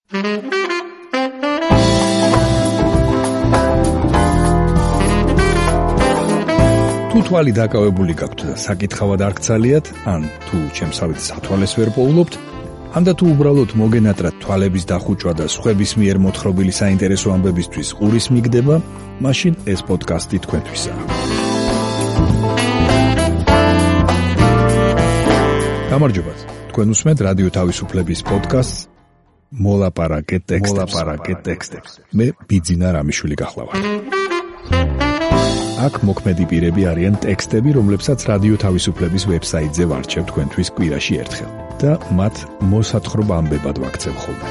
თუ თვალი დაკავებული გაქვთ და საკითხავად არ გცალიათ, ან თუ ჩემსავით სათვალეს ვერ პოულობთ, ანდა თუ უბრალოდ მოგენატრათ თვალების დახუჭვა და სხვების მიერ მოთხრობილი საინტერესო ამბებისთვის ყურის მიგდება, მაშინ ეს პოდკასტი თქვენთვისაა. გამარჯობათ, თქვენ უსმენთ რადიო თავისუფლების პოდკასტს მოლაპარაკე ტექსტებს. მე ბიძინა რამიშვილი გახლავართ. აქ მოქმედი პირები არიან ტექსტები, რომლებსაც რადიო თავისუფლების ვებსაიტზე ვარჩევ თქვენთვის კვირაში ერთხელ და მათ მოსათხრობ ამბებად ვაქცევ ხოლმე.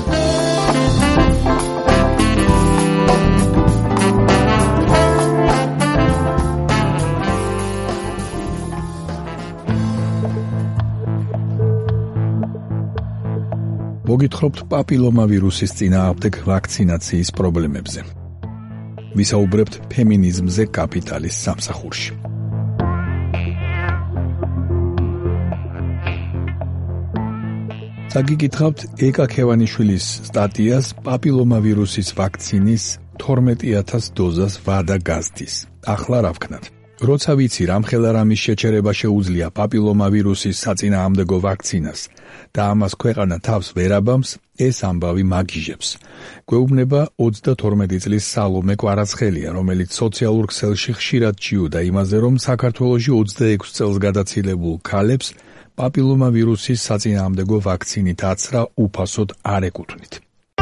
მოგითხრობთ პაპილომავირუსის წინააღმდეგ ვაქცინაციის პრობლემებზე. ვისაუბრებთ ფემინიზმზე კაპიტალის სამსახურში. საგიკითხავთ ეკა ქევანიშვილის სტატიას პაპილომავირუსის ვაქცინის 12,000 დოზას ვადა გაზდის. ახლა რა ვქნათ? როცა ვიცი რამხელა რამის შეჩერება შეუძლია პაპილომავირუსის საწინააღმდეგო ვაქცინას და ამას ქვეყანა თავს ვერ აბამს, ეს ამბავი მაგიჟებს. გვეუბნება 32 წლის სალომე კვარაცხელია, რომელიც სოციალურ ქსელში ხშირად ჭიოდა იმაზე, რომ საქართველოში 26 წელს გადაცილებულ ქალებს პაპილომავირუსის საწინააღმდეგო ვაქცინით აცრა უფასოდ არ ეკუთვნით.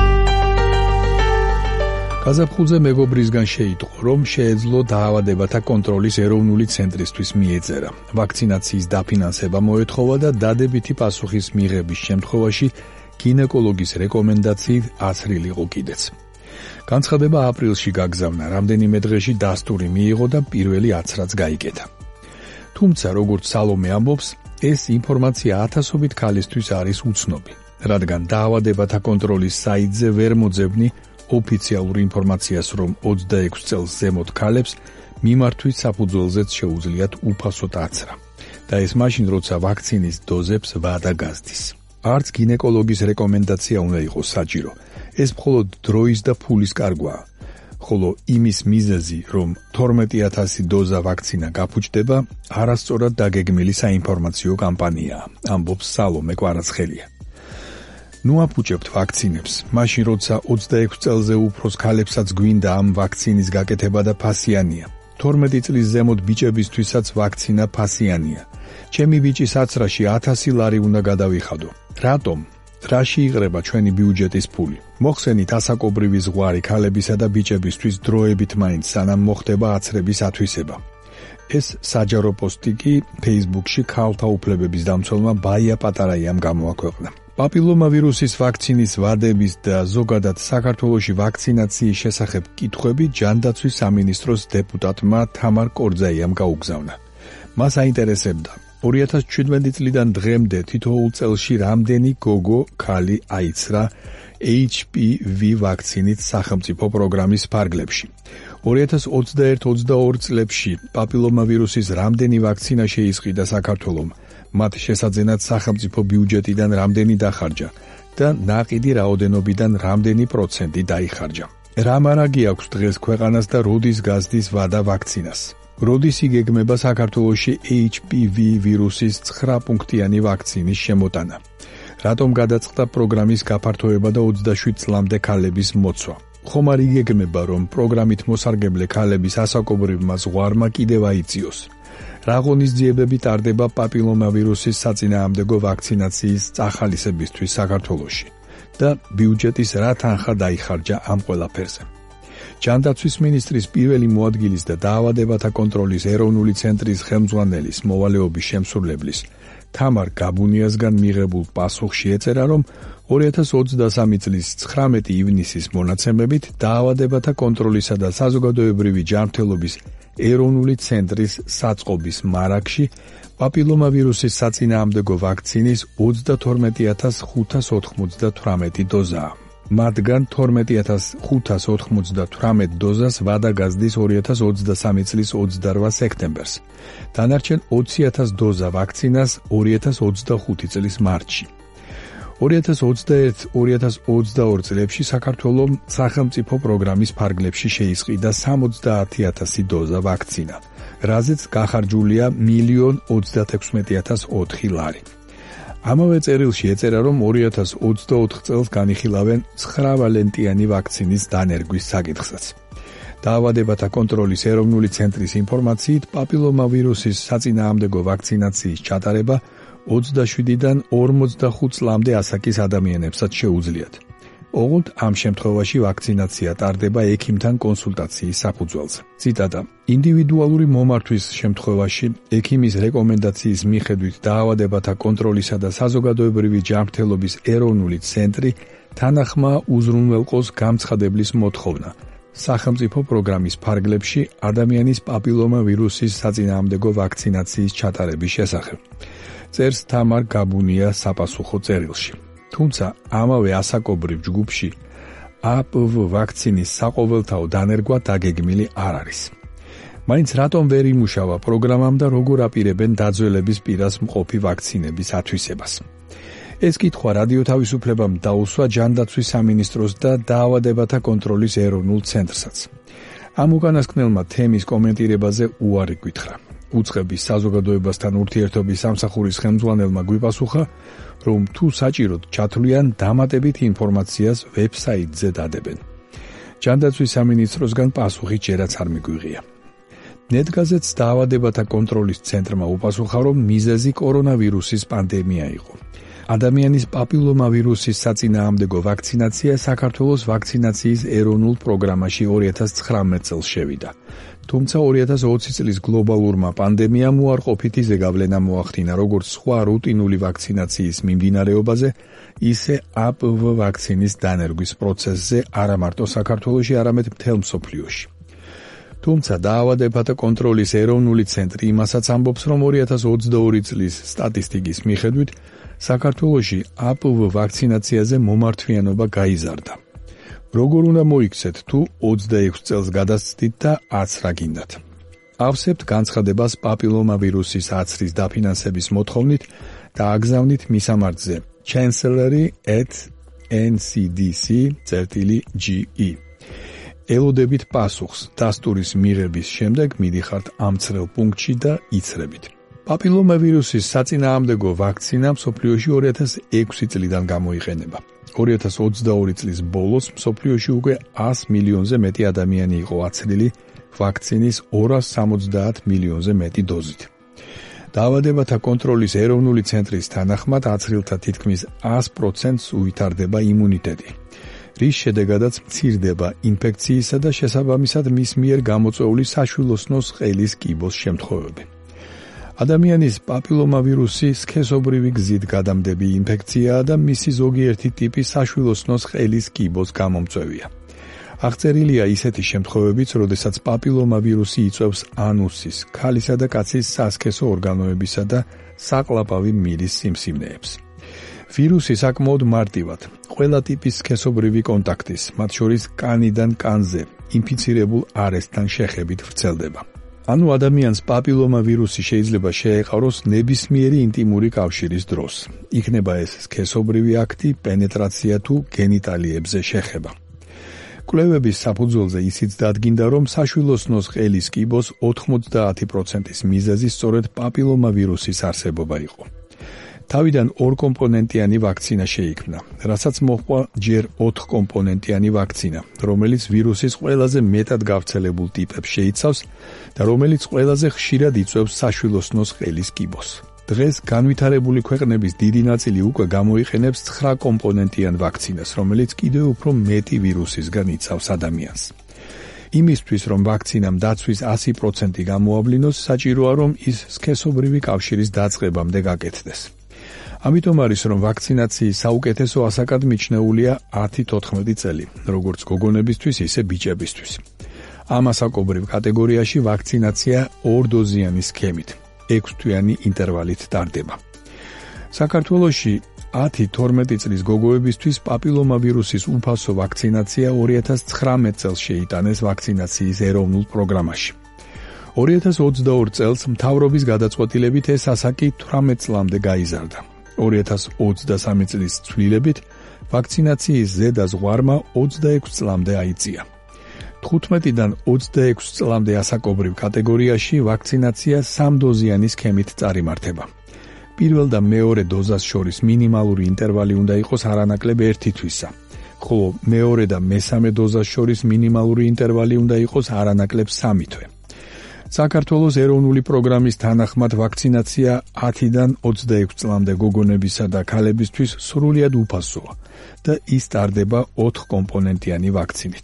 გაზაფხულზე მეგობრისგან შეიტყო, რომ შეეძლო დაავადებათა კონტროლის ეროვნული ცენტრისთვის მიეწერა. ვაქცინაციის დაფინანსება მოეთხოვა და დადებითი პასუხის მიღების შემთხვევაში გინეკოლოგის რეკომენდაციით აცრილიყო კიდეც. განცხადება აპრილში გაგზავნა, რამდენიმე დღეში დასტური მიიღო და პირველი აცრაც გაიკეთა. თუმცა, როგორც სალომე ამბობს, ეს ინფორმაცია ათასობით ქალისთვის არის უცნობი, რადგან დაავადებათა კონტროლის საიტზე ვერ მოძებნი ოფიციალურ ინფორმაციას, რომ 26 წელს ზემოთ ქალებს მიმართვის საფუძველზეც შეუძლიათ უფასოდ აცრა. და ეს მაშინ, როცა ვაქცინის დოზებს ვადა გაზდის. არც გინეკოლოგის რეკომენდაცია უნდა იყოს საჭირო. ეს მხოლოდ დროის და ფულის კარგვაა. ხოლო იმის მიზეზი, რომ 12,000 დოზა ვაქცინა გაფუჭდება, არასწორად დაგეგმილი საინფორმაციო კამპანიაა, ამბობს სალომე კვარაცხელია. ნუ აფუჭებთ ვაქცინებს, მაშინ როცა 26 წელზე უფროს ქალებსაც გვინდა ამ ვაქცინის გაკეთება და ფასიანია. 12 წლის ზემოთ ბიჭებისთვისაც ვაქცინა ფასიანია. ჩემი ბიჭის აცრაში 1000 ლარი უნდა გადავიხადო. რატომ? რაში იღრება ჩვენი ბიუჯეტის ფული? მოხსენით ასაკობრივი ზღვარი ქალებისა და ბიჭებისთვის დროებით მაინც, სანამ მოხდება აცრების ათვისება. ეს საჯარო პოსტი კი Facebook-ში ქალთა უფლებების დამცველმა ბაია პატარაიამ გამოაქვეყნა. პაპილომავირუსის ვაქცინის ვადების და ზოგადად საქართველოში ვაქცინაციის შესახებ კითხვები ჯანდაცვის სამინისტროს დეპუტატმა თამარ კორძაიამ გაუგზავნა. მას აინტერესებდა 2017 წლიდან დღემდე თითოეულ წელში რამდენი გოგო ქალი აიცრა HPV ვაქცინით სახელმწიფო პროგრამის ფარგლებში. 2021-22 წლებში პაპილომავირუსის რამდენი ვაქცინა შეისყიდა საქართველომ, მათ შესაძენად სახელმწიფო ბიუჯეტიდან რამდენი დახარჯა და ნაყიდი რაოდენობიდან რამდენი პროცენტი დაიხარჯა. რა მარაგი აქვს დღეს ქვეყანას და როდის გაზდის ვადა ვაქცინას? როდის იგეგმება საქართველოში HPV ვირუსის 9 პუნქტიანი ვაქცინის შემოტანა? რატომ გადაწყდა პროგრამის გაფართოება და 27 წლამდე ქალების მოცვა? ხომ არ იგეგმება, რომ პროგრამით მოსარგებლე ქალების ასაკობრივმა ზღვარმა კიდევ აიწიოს? რა ღონისძიებები ტარდება პაპილომავირუსის საწინააღმდეგო ვაქცინაციის წახალისებისთვის საქართველოში და ბიუჯეტის რა თანხა დაიხარჯა ამ ყველაფერზე? ჯანდაცვის მინისტრის პირველი მოადგილის და დაავადებათა კონტროლის ეროვნული ცენტრის ხელმძღვანელის მოვალეობის შემსრულებლის თამარ გაბუნიასგან მიღებულ პასუხში ეწერა, რომ 2023 წლის 19 ივნისის მონაცემებით დაავადებათა კონტროლისა და საზოგადოებრივი ჯანმრთელობის ეროვნული ცენტრის საწყობის მარაგში პაპილომავირუსის საწინააღმდეგო ვაქცინის 32,598 დოზაა. მათგან 12,598 დოზას ვადა გაზდის 2023 წლის 28 სექტემბერს. დანარჩენ 20,000 დოზა ვაქცინას 2025 წლის მარტში. 2021-2022 წლებში საქართველოს სახელმწიფო პროგრამის ფარგლებში შეისყიდა 70,000 დოზა ვაქცინა, რაზეც გახარჯულია 1,36,004 ლარი. ამავე წერილში ეწერა, რომ 2024 წელს განიხილავენ 9 ვალენტიანი ვაქცინის დანერგვის საკითხსაც. დაავადებათა კონტროლის ეროვნული ცენტრის ინფორმაციით, პაპილომავირუსის საწინააღმდეგო ვაქცინაციის ჩატარება 27-დან 45 წლამდე ასაკის ადამიანებსაც შეუძლიათ. ოღონდ ამ შემთხვევაში ვაქცინაცია ტარდება ექიმთან კონსულტაციის საფუძველზე. ციტატა: ინდივიდუალური მომართვის შემთხვევაში ექიმის რეკომენდაციის მიხედვით დაავადებათა კონტროლისა და საზოგადოებრივი ჯანმრთელობის ეროვნული ცენტრი თანახმაა უზრუნველყოს გამცხადებლის მოთხოვნა სახელმწიფო პროგრამის ფარგლებში ადამიანის პაპილომავირუსის საწინააღმდეგო ვაქცინაციის ჩატარების შესახებ. წერს თამარ გაბუნია საპასუხო წერილში. თუმცა ამავე ასაკობრივ ჯგუფში APV ვაქცინის საყოველთაო დანერგვა დაგეგმილი არ არის. მაინც რატომ ვერ იმუშავა პროგრამამ და როგორ აპირებენ დაძველების პირას მყოფი ვაქცინების ათვისებას? ეს კითხვა რადიო თავისუფლებამ დაუსვა ჯანდაცვის სამინისტროს და დაავადებათა კონტროლის ეროვნულ ცენტრსაც. ამ უკანასკნელმა თემის კომენტირებაზე უარი გითხრა. უწყების საზოგადოებასთან ურთიერთობის სამსახურის ხელმძღვანელმა გვიპასუხა, რომ თუ საჭიროდ ჩათვლიან, დამატებით ინფორმაციას ვებსაიტზე დადებენ. ჯანდაცვის სამინისტროსგან პასუხი ჯერაც არ მიგვიღია. ნეტგაზეთს დაავადებათა კონტროლის ცენტრმა უპასუხა, რომ მიზეზი კორონავირუსის პანდემია იყო. ადამიანის პაპილომავირუსის საწინააღმდეგო ვაქცინაცია საქართველოს ვაქცინაციის ეროვნულ პროგრამაში 2019 წელს შევიდა. თუმცა 2020 წლის გლობალურმა პანდემიამ უარყოფითი ზეგავლენა მოახდინა როგორც სხვა რუტინული ვაქცინაციის მიმდინარეობაზე, ისე APV ვაქცინის დანერგვის პროცესზე არა მარტო საქართველოში, არამედ მთელ მსოფლიოში. თუმცა დაავადებათა კონტროლის ეროვნული ცენტრი იმასაც ამბობს, რომ 2022 წლის სტატისტიკის მიხედვით საქართველოში APV ვაქცინაციაზე მომართვიანობა გაიზარდა. როგორ უნდა მოიქცეთ თუ 26 წელს გადასცდით და აცრა გინდათ? ავსებთ განცხადებას პაპილომავირუსის აცრის დაფინანსების მოთხოვნით და აგზავნით მისამართზე chancellor@ncdc.ge. ელოდებით პასუხს დასტურის მიღების შემდეგ მიდიხართ ამ ცრელ პუნქტში და იცრებით. პაპილომავირუსის საწინააღმდეგო ვაქცინა მსოფლიოში 2006 წლიდან გამოიყენება. 2022 წლის ბოლოს მსოფლიოში უკვე 100 მილიონზე მეტი ადამიანი იყო აცრილი ვაქცინის 270 მილიონზე მეტი დოზით. დაავადებათა კონტროლის ეროვნული ცენტრის თანახმად აცრილთა თითქმის 100%-ს უვითარდება იმუნიტეტი, რის შედეგადაც მცირდება ინფექციისა და შესაბამისად მის მიერ გამოწვეული საშვილოსნოს ყელის კიბოს შემთხვევები. ადამიანის პაპილომავირუსი სქესობრივი გზით გადამდები ინფექციაა და მისი ზოგიერთი ტიპი საშვილოსნოს ყელის კიბოს გამომწვევია. აღწერილია ისეთი შემთხვევებიც, როდესაც პაპილომავირუსი იწვევს ანუსის, ქალისა და კაცის სასქესო ორგანოებისა და საყლაპავი მილის სიმსივნეებს. ვირუსი საკმაოდ მარტივად, ყველა ტიპის სქესობრივი კონტაქტის, მათ შორის კანიდან კანზე, ინფიცირებულ არესთან შეხებით ვრცელდება. ანუ ადამიანს პაპილომავირუსი შეიძლება შეეყაროს ნებისმიერი ინტიმური კავშირის დროს. იქნება ეს სქესობრივი აქტი, პენეტრაცია თუ გენიტალიებზე შეხება. კვლევების საფუძველზე ისიც დადგინდა, რომ საშვილოსნოს ყელის კიბოს 90%-ის მიზეზი სწორედ პაპილომავირუსის არსებობა იყო. თავიდან 2 კომპონენტიანი ვაქცინა შეიქმნა, რასაც მოჰყვა ჯერ 4 კომპონენტიანი ვაქცინა, რომელიც ვირუსის ყველაზე მეტად გავრცელებულ ტიპებს შეიცავს და რომელიც ყველაზე ხშირად იწვევს საშვილოსნოს ყელის კიბოს. დღეს განვითარებული ქვეყნების დიდი ნაწილი უკვე გამოიყენებს 9 კომპონენტიან ვაქცინას, რომელიც კიდევ უფრო მეტი ვირუსისგან იცავს ადამიანს. იმისთვის, რომ ვაქცინამ დაცვის 100% გამოავლინოს, საჭიროა, რომ ის სქესობრივი კავშირის დაწყებამდე გაკეთდეს. ამიტომ არის, რომ ვაქცინაციის საუკეთესო ასაკად მიჩნეულია 10-14 წელი, როგორც გოგონებისთვის, ისე ბიჭებისთვის. ამ ასაკობრივ კატეგორიაში ვაქცინაცია 2 დოზიანი სქემით, 6 თვიანი ინტერვალით ტარდება. საქართველოში 10-12 წლის გოგოებისთვის პაპილომავირუსის უფასო ვაქცინაცია 2019 წელს შეიტანეს ვაქცინაციის ეროვნულ პროგრამაში. 2022 წელს მთავრობის გადაწყვეტილებით ეს ასაკი 18 წლამდე გაიზარდა. 2023 წლის ცვლილებით ვაქცინაციის ზედა ზღვარმა 26 წლამდე აიწია. 15-დან 26 წლამდე ასაკობრივ კატეგორიაში ვაქცინაცია 3-დოზიანი სქემით წარიმართება. პირველ და მეორე დოზას შორის მინიმალური ინტერვალი უნდა იყოს არანაკლებ 1 თვისა, ხოლო მეორე და მესამე დოზას შორის მინიმალური ინტერვალი უნდა იყოს არანაკლებ 3 თვე. საქართველოს ეროვნული პროგრამის თანახმად ვაქცინაცია 10-დან 26 წლამდე გოგონებისა და ქალებისთვის სრულიად უფასოა და ის ტარდება 4 კომპონენტიანი ვაქცინით.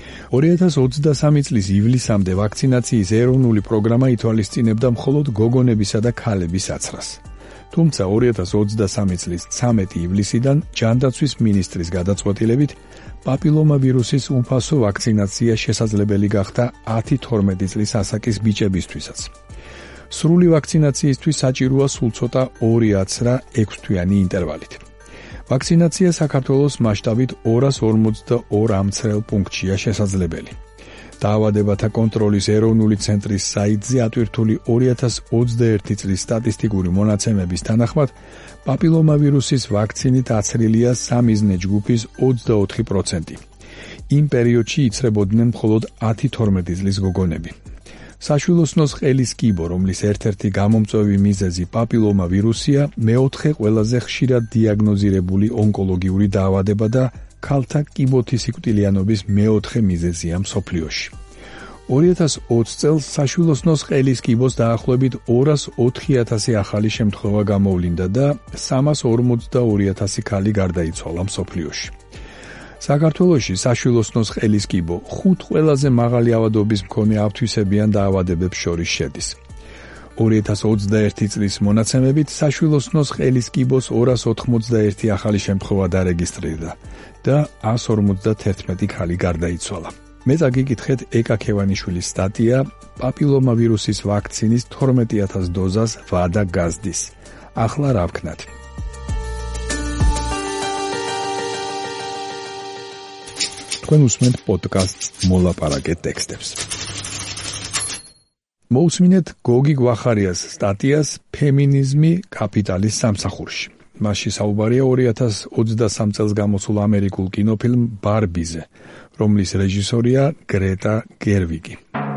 2023 წლის ივლისამდე ვაქცინაციის ეროვნული პროგრამა ითვალისწინებდა მხოლოდ გოგონებისა და ქალების აცრას. თუმცა 2023 წლის 13 ივლისიდან ჯანდაცვის მინისტრის გადაწყვეტილებით პაპილომავირუსის უფასო ვაქცინაცია შესაძლებელი გახდა 10-12 წლის ასაკის ბიჭებისთვისაც. სრული ვაქცინაციისთვის საჭიროა სულ ცოტა 2 აცრა 6-თვიანი ინტერვალით. ვაქცინაცია საქართველოს მასშტაბით 242 ამცრელ პუნქტშია შესაძლებელი. დაავადებათა კონტროლის ეროვნული ცენტრის საიტზე ატვირთული 2021 წლის სტატისტიკური მონაცემების თანახმად პაპილომავირუსის ვაქცინით აცრილია სამიზნე ჯგუფის 24%. იმ პერიოდში იცრებოდნენ მხოლოდ 10-12 წლის გოგონები. საშვილოსნოს ყელის კიბო, რომლის ერთ-ერთი გამომწვევი მიზეზი პაპილომავირუსია, მეოთხე ყველაზე ხშირად დიაგნოზირებული ონკოლოგიური დაავადება და ქალთა კიბოთი სიკვდილიანობის მეოთხე მიზეზია მსოფლიოში. 2020 წელს საშვილოსნოს ყელის კიბოს დაახლოებით 204,000 ახალი შემთხვევა გამოვლინდა და 342,000 ქალი გარდაიცვალა მსოფლიოში. საქართველოში საშვილოსნოს ყელის კიბო 5 ყველაზე მაღალი ავადობის მქონე ავთვისებიან დაავადებებს შორის შედის. 2021 წლის მონაცემებით საშვილოსნოს ყელის კიბოს 291 ახალი შემთხვევა დარეგისტრირდა და 151 ქალი გარდაიცვალა. მე წაგიკითხეთ ეკა ქევანიშვილის სტატია პაპილომავირუსის ვაქცინის 12,000 დოზას ვადა გაზდის. ახლა რა ვქნათ? თქვენ უსმენთ პოდკასტს მოლაპარაკე ტექსტებს. მოусმინეთ გოგი გვახარიას სტატიას ფემინიზმი კაპიტალის სამსახურში. მასში საუბარია 2023 წელს გამოსულ ამერიკულ კინოფილმ ბარბიზე, რომლის რეჟისორია გრეტა გერვიგი.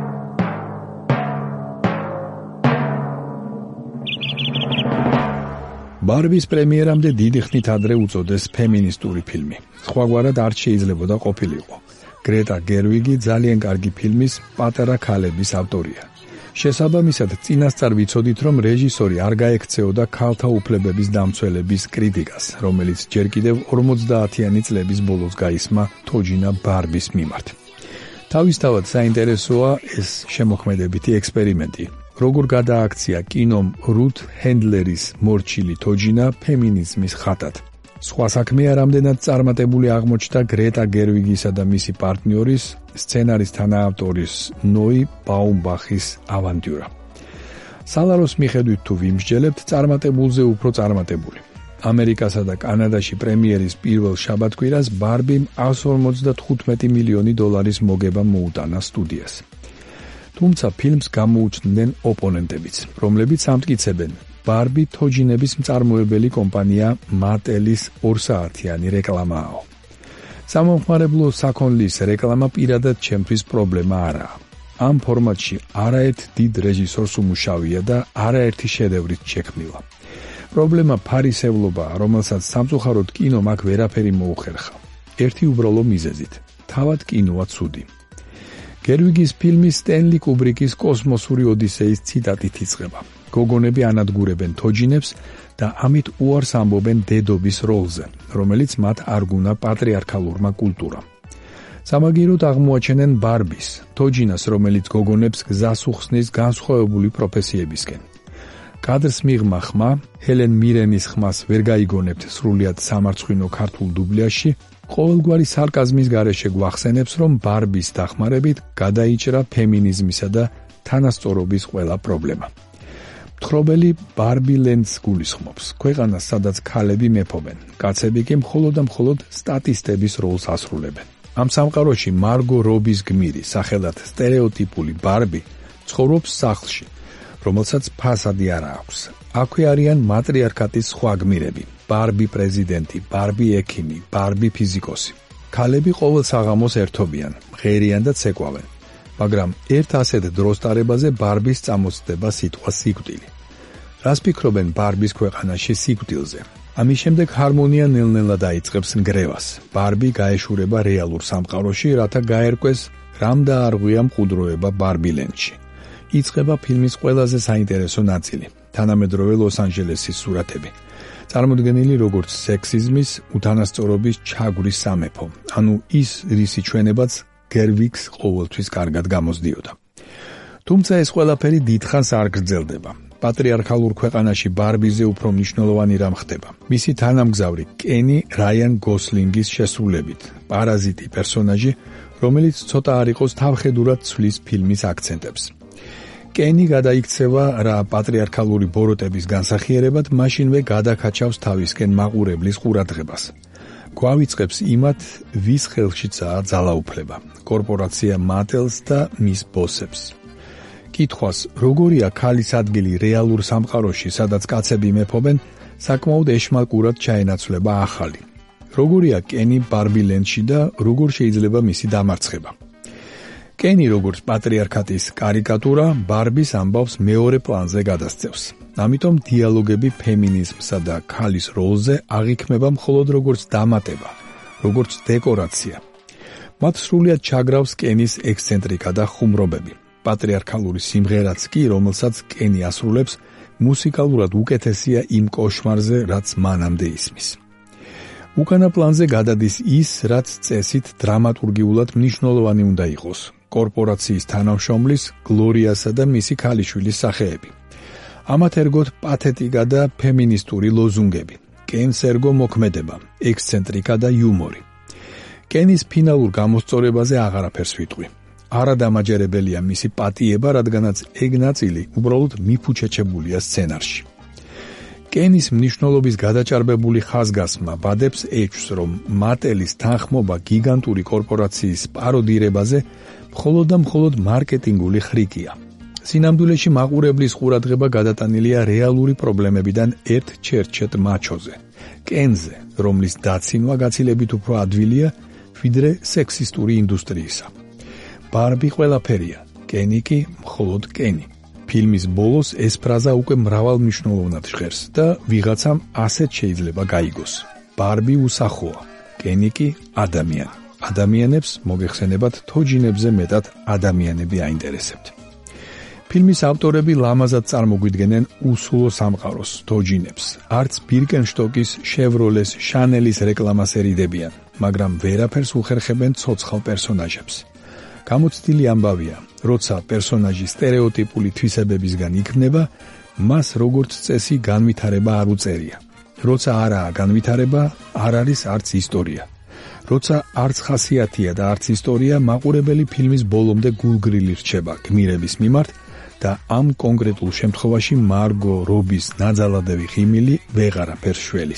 ბარბის პრემიერამდე დიდი ხნით ადრე უწოდეს ფემინისტური ფილმი. სხვაგვარად არ შეიძლებოდა ყოფილიყო. გრეტა გერვიგი ძალიან კარგი ფილმის პატარა ქალების ავტორია. შესაბამისად, წინასწარ ვიცოდით, რომ რეჟისორი არ გაექცეოდა ქალთა უფლებების დამცველების კრიტიკას, რომელიც ჯერ კიდევ 50-იანი წლების ბოლოს გაისმა თოჯინა ბარბის მიმართ. თავისთავად საინტერესოა ეს შემოქმედებითი ექსპერიმენტი. როგორ გადააქცია კინომ რութ ჰენდლერის მორჩილი თოჯინა ფემინიზმის ხატად. სხვა საქმეა რამდენად წარმატებული აღმოჩნდა გრეტა გერვიგისა და მისი პარტნიორის, სცენარის თანაავტორის ნოი ბაუმბახის ავანტიურა. სალაროს მიხედვით თუ ვიმსჯელებთ, წარმატებულზე უფრო წარმატებული. ამერიკასა და კანადაში პრემიერის პირველ შაბათ-კვირას ბარბიმ 155 მილიონი დოლარის მოგება მოუტანა სტუდიას. თუმცა ფილმს გამოუჩნდნენ ოპონენტებიც, რომლებიც ამტკიცებენ, ბარბი თოჯინების მწარმოებელი კომპანია მატელის 2 საათიანი რეკლამაა. სამომხმარებლო საქონლის რეკლამა პირადად ჩემთვის პრობლემა არაა. ამ ფორმატში არაერთ დიდ რეჟისორს უმუშავია და არაერთი შედევრით შექმნილა. პრობლემა ფარისევლობაა, რომელსაც სამწუხაროდ კინომ აქ ვერაფერი მოუხერხა. ერთი უბრალო მიზეზით, თავად კინოა ცუდი. გერვიგის ფილმი სტენლი კუბრიკის კოსმოსური ოდისეის ციტატით იწყება. გოგონები ანადგურებენ თოჯინებს და ამით უარს ამბობენ დედობის როლზე, რომელიც მათ არ გუნა პატრიარქალურმა კულტურამ. სამაგიეროდ აღმოაჩენენ ბარბის, თოჯინას, რომელიც გოგონებს გზას უხსნის განსხვავებული პროფესიებისკენ. კადრს მიღმა ხმა, ჰელენ მირენის ხმას ვერ გაიგონებთ სრულიად სამარცხვინო ქართულ დუბლიაში, ყოველგვარი სარკაზმის გარეშე გვახსენებს, რომ ბარბის დახმარებით გადაიჭრა ფემინიზმისა და თანასწორობის ყველა პრობლემა. მთხრობელი ბარბი ლენდს გულისხმობს, ქვეყანას, სადაც ქალები მეფობენ, კაცები კი მხოლოდ და მხოლოდ სტატისტების როლს ასრულებენ. ამ სამყაროში მარგო რობის გმირი, სახელად სტერეოტიპული ბარბი, ცხოვრობს სახლში, რომელსაც ფასადი არ აქვს. აქვე არიან მატრიარქატის სხვა გმირები: ბარბი პრეზიდენტი, ბარბი ექიმი, ბარბი ფიზიკოსი. ქალები ყოველ საღამოს ერთობიან, მღერიან და ცეკვავენ. მაგრამ ერთ ასეთ დროს ტარებაზე ბარბის წამოწდება სიტყვა სიკვდილი. რას ფიქრობენ ბარბის ქვეყანაში სიკვდილზე? ამის შემდეგ ჰარმონია ნელ-ნელა დაიწყებს ნგრევას. ბარბი გაეშურება რეალურ სამყაროში, რათა გაერკვეს რამ დაარღვია მყუდროება ბარბილენდში. იწყება ფილმის ყველაზე საინტერესო ნაწილი, თანამედროვე ლოს-ანჯელესის სურათები. წარმოდგენილი როგორც სექსიზმის, უთანასწორობის ჩაგვრის სამეფო, ანუ ის, რისი ჩვენებაც გერვიქს ყოველთვის კარგად გამოსდიოდა. თუმცა ეს ყველაფერი დიდხანს არ გრძელდება. პატრიარქალურ ქვეყანაში ბარბიზე უფრო მნიშვნელოვანი რამ ხდება. მისი თანამგზავრი კენი რაიან გოსლინგის შესრულებით, პარაზიტი პერსონაჟი, რომელიც ცოტა არ იყოს თავხედურად ცვლის ფილმის აქცენტებს. კენი გადაიქცევა რა პატრიარქალური ბოროტების განსახიერებად, მაშინვე გადაკაჩავს თავისკენ მაყურებლის ყურადღებას. გვავიწყებს იმათ, ვის ხელშიცაა ძალაუფლება, კორპორაცია მატელს და მის ბოსებს. კითხვას, როგორია ქალის ადგილი რეალურ სამყაროში, სადაც კაცები მეფობენ, საკმაოდ ეშმაკურად ჩაენაცვლება ახალი. როგორია კენი ბარბილენდში და როგორ შეიძლება მისი დამარცხება? კენი როგორც პატრიარქატის კარიკატურა ბარბის ამბავს მეორე პლანზე გადასცევს. ამიტომ დიალოგები ფემინიზმსა და ქალის როლზე აღიქმება მხოლოდ როგორც დამატება, როგორც დეკორაცია. მათ სრულიად ჩაგრავს კენის ექსცენტრიკა და ხუმრობები. პატრიარქალური სიმღერაც კი, რომელსაც კენი ასრულებს, მუსიკალურად უკეთესია იმ კოშმარზე, რაც მანამდე ისმის. უკანა პლანზე გადადის ის, რაც წესით დრამატურგიულად მნიშვნელოვანი უნდა იყოს. კორპორაციის თანამშრომლის, გლორიასა და მისი ქალიშვილის სახეები. ამათ ერგოთ პათეტიკა და ფემინისტური ლოზუნგები. კენს ერგო მოქმედება, ექსცენტრიკა და იუმორი. კენის ფინალურ გამოსწორებაზე აღარაფერს ვიტყვი. არადამაჯერებელია მისი პატიება, რადგანაც ეგ ნაწილი უბრალოდ მიფუჩეჩებულია სცენარში. კენის მნიშვნელობის გადაჭარბებული ხაზგასმა ბადებს ეჭვს, რომ მატელის თანხმობა გიგანტური კორპორაციის პაროდირებაზე მხოლოდ და მხოლოდ მარკეტინგული ხრიკია. სინამდვილეში მაყურებლის ყურადღება გადატანილია რეალური პრობლემებიდან ერთ ჩერჩეთ მაჩოზე, კენზე, რომლის დაცინვა გაცილებით უფრო ადვილია, ვიდრე სექსისტური ინდუსტრიისა. ბარბი ყველაფერია, კენი კი მხოლოდ კენი. ფილმის ბოლოს ეს ფრაზა უკვე მრავალმნიშვნელოვნად ჟღერს და ვიღაცამ ასეთ შეიძლება გაიგოს. ბარბი უსახოა, კენი კი ადამიანი. ადამიანებს მოგეხსენებათ თოჯინებზე მეტად ადამიანები აინტერესებთ. ფილმის ავტორები ლამაზად წარმოგვიდგენენ უსულო სამყაროს, თოჯინებს. არც ბირკენშტოკის, შევროლეს, შანელის რეკლამას ერიდებიან, მაგრამ ვერაფერს უხერხებენ ცოცხალ პერსონაჟებს. გამოცდილი ამბავია, როცა პერსონაჟი სტერეოტიპული თვისებებისგან იქმნება, მას როგორც წესი განვითარება არ უწერია. როცა არაა განვითარება, არ არის არც ისტორია. როცა არც ხასიათია და არც ისტორია, მაყურებელი ფილმის ბოლომდე გულგრილი რჩება გმირების მიმართ და ამ კონკრეტულ შემთხვევაში მარგო რობის ნაძალადევი ღიმილი ვეღარაფერს შველის.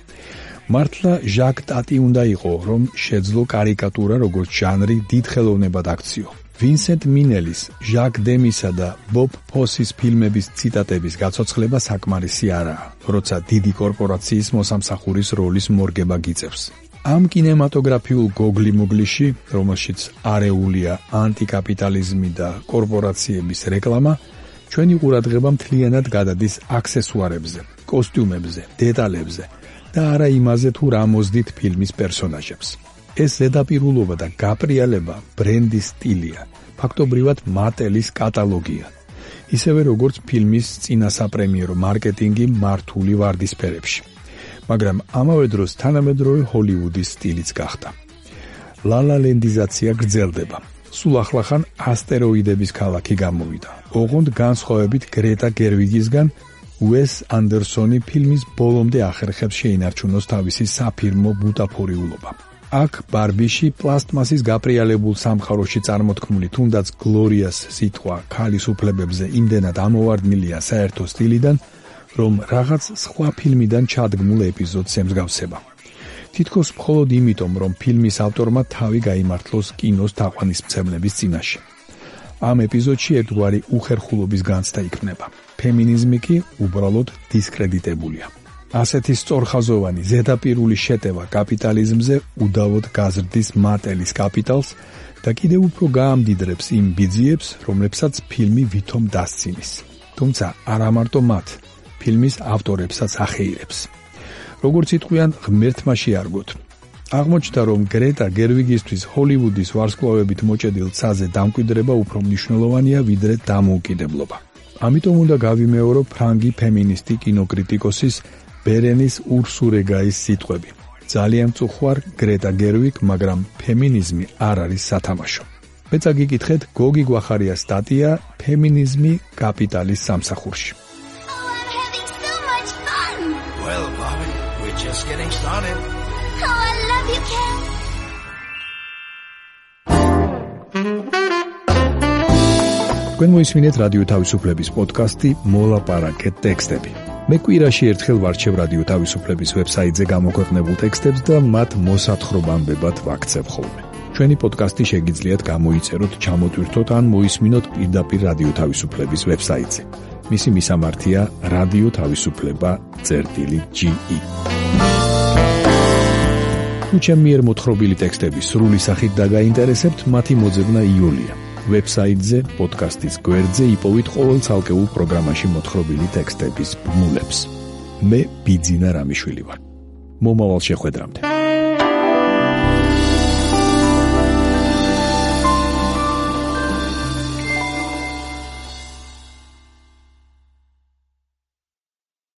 მართლა ჟაკ ტატი უნდა იყო, რომ შეძლო კარიკატურა როგორც ჟანრი დიდ ხელოვნებად აქციო. ვინსენტ მინელის, ჟაკ დემისა და ბობ ფოსის ფილმების ციტატების გაცოცხლება საკმარისი არაა, როცა დიდი კორპორაციის მოსამსახურის როლის მორგება გიწევს. ამ კინემატოგრაფიულ გოგლი-მოგლიში, რომელშიც არეულია ანტიკაპიტალიზმი და კორპორაციების რეკლამა, ჩვენი ყურადღება მთლიანად გადადის აქსესუარებზე, კოსტიუმებზე, დეტალებზე და არა იმაზე, თუ რა მოსდით ფილმის პერსონაჟებს. ეს ზედაპირულობა და გაპრიალება ბრენდის სტილია, ფაქტობრივად მატელის კატალოგია. ისევე როგორც ფილმის წინასაპრემიერო მარკეტინგი მართული ვარდისფერებში. მაგრამ ამავე დროს თანამედროვე ჰოლივუდის სტილიც გახდა. ლალალენდიზაცია გრძელდება. სულ ახლახან ასტეროიდების ქალაქი გამოვიდა. ოღონდ განსხვავებით გრეტა გერვიგისგან, უეს ანდერსონი ფილმის ბოლომდე ახერხებს შეინარჩუნოს თავისი საფირმო ბუტაფორიულობა. აქ ბარბიში პლასტმასის გაპრიალებულ სამყაროში წარმოთქმული თუნდაც გლორიას სიტყვა ქალის უფლებებზე იმდენად ამოვარდნილია საერთო სტილიდან, რომ რაღაც სხვა ფილმიდან ჩადგმულ ეპიზოდს ემსგავსება. თითქოს მხოლოდ იმიტომ, რომ ფილმის ავტორმა თავი გაიმართლოს კინოს თაყვანისმცემლების წინაშე. ამ ეპიზოდში ერთგვარი უხერხულობის განცდა იქნება. ფემინიზმი კი უბრალოდ დისკრედიტებულია. ასეთი სწორხაზოვანი ზედაპირული შეტევა კაპიტალიზმზე უდავოდ გაზრდის მატელის კაპიტალს და კიდევ უფრო გაამდიდრებს იმ ბიძიებს, რომლებსაც ფილმი ვითომ დასცინის. თუმცა არა მარტო მათ, ფილმის ავტორებსაც ახეირებს. როგორც იტყვიან, ღმერთმა შეარგოთ. აღმოჩნდა, რომ გრეტა გერვიგისთვის ჰოლივუდის ვარსკვლავებით მოჭედილ ცაზე დამკვიდრება უფრო მნიშვნელოვანია, ვიდრე დამოუკიდებლობა. ამიტომ უნდა გავიმეორო ფრანგი ფემინისტი კინოკრიტიკოსის ბერენის ურსურეგაის სიტყვები. ძალიან მწუხვარ გრეტა გერვიგ, მაგრამ ფემინიზმი არ არის სათამაშო. მეც აგიკითხეთ გოგი გვახარიას სტატია ფემინიზმი კაპიტალის სამსახურში. Well, Bobby, we're just getting started. Oh, I love you, Ken. თქვენ მოისმინეთ რადიო თავისუფლების პოდკასტი მოლაპარაკეთ ტექსტები. მე კვირაში ერთხელ ვარჩევ რადიო თავისუფლების ვებსაიტზე გამოქვეყნებულ ტექსტებს და მათ მოსათხრობამდებად ვაქცევ ხოლმე. ჩვენი პოდკასტი შეგიძლიათ გამოიწეროთ, ჩამოტვირთოთ ან მოისმინოთ პირდაპირ რადიო თავისუფლების ვებსაიტზე. მისი მისამართია რადიო თავისუფლება.ge. თუ ჩემი მიერ მოთხრობილი ტექსტები სრული სახით დაგაინტერესებთ, მათი მოძებნა იოლია. ვებსაიტზე, პოდკასტის გვერდზე იპოვით ყოველ ცალკეულ პროგრამაში მოთხრობილი ტექსტების ბმულებს. მე ბიძინა რამიშვილი ვარ. მომავალ შეხვედრამდე.